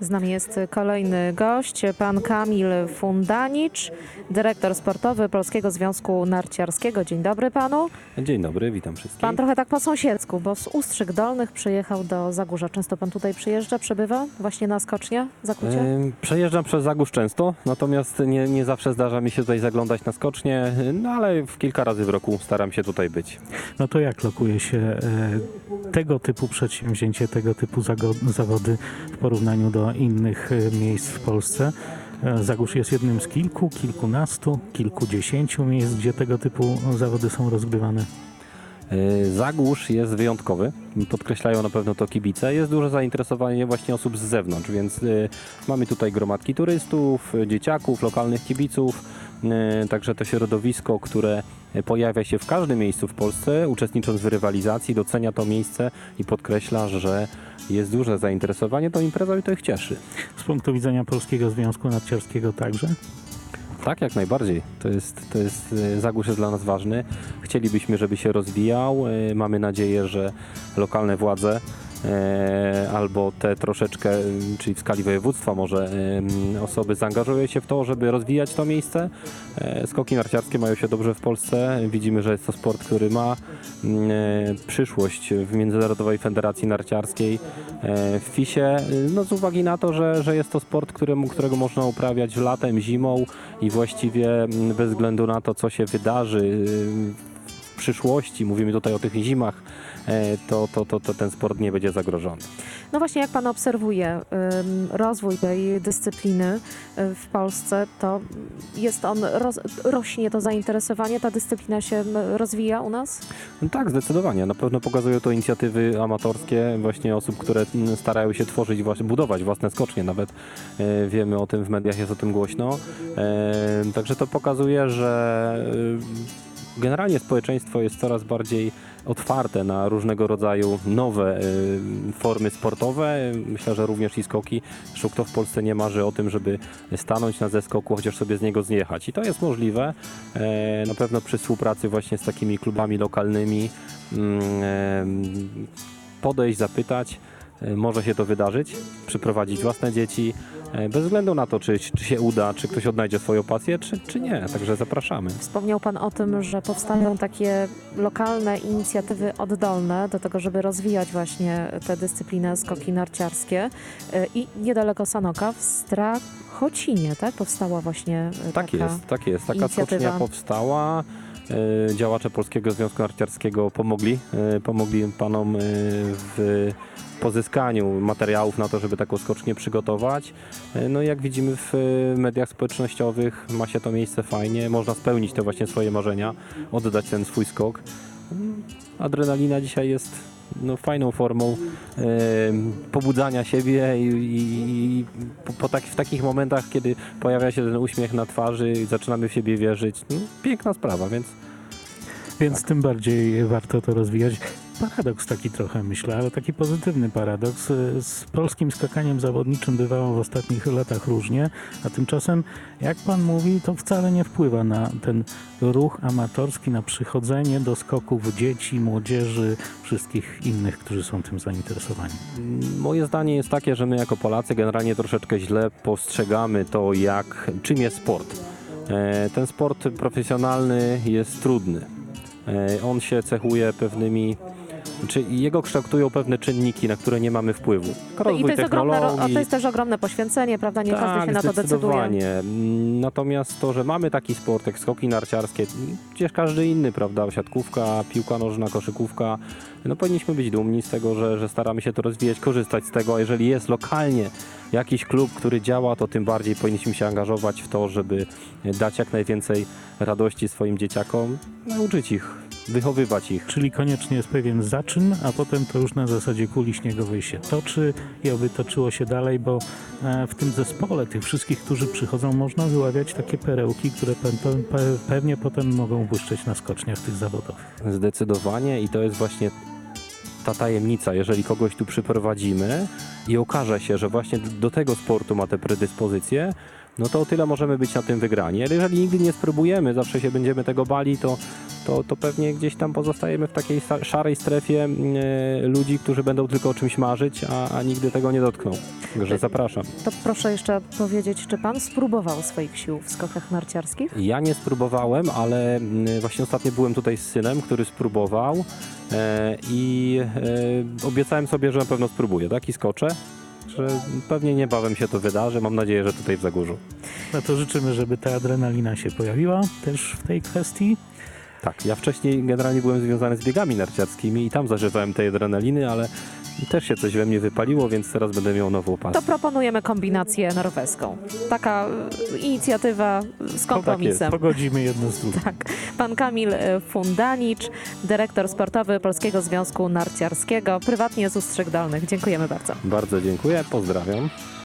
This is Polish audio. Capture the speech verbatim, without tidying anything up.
Z nami jest kolejny gość, pan Kamil Fundanicz, dyrektor sportowy Polskiego Związku Narciarskiego. Dzień dobry panu. Dzień dobry, witam wszystkich. Pan trochę tak po sąsiedzku, bo z Ustrzyk Dolnych przyjechał do Zagórza. Często pan tutaj przyjeżdża, przebywa właśnie na skocznie, Zakucie? Yy, Przejeżdżam przez Zagórz często, natomiast nie, nie zawsze zdarza mi się tutaj zaglądać na skocznie, no ale w kilka razy w roku staram się tutaj być. No to jak lokuje się e, tego typu przedsięwzięcie, tego typu zago- zawody w porównaniu do innych e, miejsc w Polsce? E, Zagórz jest jednym z kilku, kilkunastu, kilkudziesięciu miejsc, gdzie tego typu zawody są rozgrywane. Yy, Zagórz jest wyjątkowy, podkreślają na pewno to kibice. Jest duże zainteresowanie właśnie osób z zewnątrz, więc yy, mamy tutaj gromadki turystów, dzieciaków, lokalnych kibiców. Yy, Także to środowisko, które pojawia się w każdym miejscu w Polsce, uczestnicząc w rywalizacji, docenia to miejsce i podkreśla, że jest duże zainteresowanie tą imprezą i to ich cieszy. Z punktu widzenia Polskiego Związku Narciarskiego także? Tak, jak najbardziej. To jest, to jest, Zagórz jest dla nas ważny. Chcielibyśmy, żeby się rozwijał. E, Mamy nadzieję, że lokalne władze e, albo te troszeczkę, czyli w skali województwa może e, osoby zaangażują się w to, żeby rozwijać to miejsce. E, Skoki narciarskie mają się dobrze w Polsce. Widzimy, że jest to sport, który ma e, przyszłość w Międzynarodowej Federacji Narciarskiej, e, w fisie, e, no z uwagi na to, że, że jest to sport, któremu, którego można uprawiać latem, zimą i właściwie mm, bez względu na to, co się wydarzy e, w przyszłości, mówimy tutaj o tych zimach, e, to, to, to, to ten sport nie będzie zagrożony. No właśnie, jak pan obserwuje ym, rozwój tej dyscypliny y, w Polsce, to jest on, roz, rośnie to zainteresowanie, ta dyscyplina się m, rozwija u nas? No tak, zdecydowanie. Na pewno pokazują to inicjatywy amatorskie właśnie osób, które mm, starają się tworzyć, właśnie budować własne skocznie. Nawet e, wiemy o tym, w mediach jest o tym głośno. E, także to pokazuje, że e, generalnie społeczeństwo jest coraz bardziej otwarte na różnego rodzaju nowe e, formy sportowe. Myślę, że również i skoki. Zresztą kto w Polsce nie marzy o tym, żeby stanąć na zeskoku, chociaż sobie z niego zjechać. I to jest możliwe. E, na pewno przy współpracy właśnie z takimi klubami lokalnymi mm, e, podejść, zapytać. E, Może się to wydarzyć, przyprowadzić własne dzieci, e, bez względu na to, czy, czy się uda, czy ktoś odnajdzie swoją pasję, czy, czy nie. Także zapraszamy. Wspomniał pan o tym, że powstają takie lokalne inicjatywy oddolne do tego, żeby rozwijać właśnie tę dyscyplinę skoki narciarskie. Y, I niedaleko Sanoka, w Strachocinie, tak? Powstała właśnie y, Tak taka jest, tak jest. Taka inicjatywa. skocznia powstała. E, Działacze Polskiego Związku Narciarskiego pomogli, e, pomogli panom e, w pozyskaniu materiałów na to, żeby taką skocznię przygotować. E, No i jak widzimy w e, mediach społecznościowych, ma się to miejsce fajnie, można spełnić te właśnie swoje marzenia, oddać ten swój skok. Mm, Adrenalina dzisiaj jest no, fajną formą e, pobudzania siebie i, i, i po, po tak, w takich momentach, kiedy pojawia się ten uśmiech na twarzy i zaczynamy w siebie wierzyć, no, piękna sprawa, więc Więc tym bardziej warto to rozwijać. Paradoks taki trochę, myślę, ale taki pozytywny paradoks. Z polskim skakaniem zawodniczym bywało w ostatnich latach różnie, a tymczasem, jak pan mówi, to wcale nie wpływa na ten ruch amatorski, na przychodzenie do skoków dzieci, młodzieży, wszystkich innych, którzy są tym zainteresowani. moje zdanie jest takie, że my jako Polacy generalnie troszeczkę źle postrzegamy to, jak, czym jest sport. E, Ten sport profesjonalny jest trudny. E, On się cechuje pewnymi, czy jego kształtują pewne czynniki, na które nie mamy wpływu. I to Rozwój jest, ogromne, ro- technologii. to jest też ogromne poświęcenie, prawda? Nie każdy Tak, się na to decyduje. zdecydowanie. Mm, Natomiast to, że mamy taki sport jak skoki narciarskie, gdzieś każdy inny, prawda, siatkówka, piłka nożna, koszykówka, no powinniśmy być dumni z tego, że, że staramy się to rozwijać, korzystać z tego. A jeżeli jest lokalnie jakiś klub, który działa, to tym bardziej powinniśmy się angażować w to, żeby dać jak najwięcej radości swoim dzieciakom, nauczyć ich, wychowywać ich. Czyli koniecznie jest pewien zaczyn, a potem to już na zasadzie kuli śniegowej się toczy i oby toczyło się dalej, bo e, w tym zespole tych wszystkich, którzy przychodzą, można wyławiać takie perełki, które pe pe pewnie potem mogą błyszczeć na skoczniach tych zawodowych. Zdecydowanie i to jest właśnie ta tajemnica, jeżeli kogoś tu przyprowadzimy i okaże się, że właśnie do tego sportu ma te predyspozycje, no to o tyle możemy być na tym wygrani. Ale jeżeli nigdy nie spróbujemy, zawsze się będziemy tego bali, to, to, to pewnie gdzieś tam pozostajemy w takiej sa- szarej strefie e, ludzi, którzy będą tylko o czymś marzyć, a, a nigdy tego nie dotkną. Także zapraszam. To proszę jeszcze powiedzieć, czy pan spróbował swoich sił w skokach narciarskich? Ja nie spróbowałem, ale mm, właśnie ostatnio byłem tutaj z synem, który spróbował e, i e, obiecałem sobie, że na pewno spróbuję, tak? I skoczę, że pewnie niebawem się to wydarzy. Mam nadzieję, że tutaj w Zagórzu. No to życzymy, żeby ta adrenalina się pojawiła też w tej kwestii. Tak, ja wcześniej generalnie byłem związany z biegami narciarskimi i tam zażywałem tej adrenaliny, ale też się coś we mnie wypaliło, więc teraz będę miał nową pasję. To proponujemy kombinację norweską. Taka y, inicjatywa z kompromisem. Pogodzimy jedno z drugim. Tak. Pan Kamil y, Fundanicz, dyrektor sportowy Polskiego Związku Narciarskiego, prywatnie z Ustrzyk Dolnych. Dziękujemy bardzo. Bardzo dziękuję, pozdrawiam.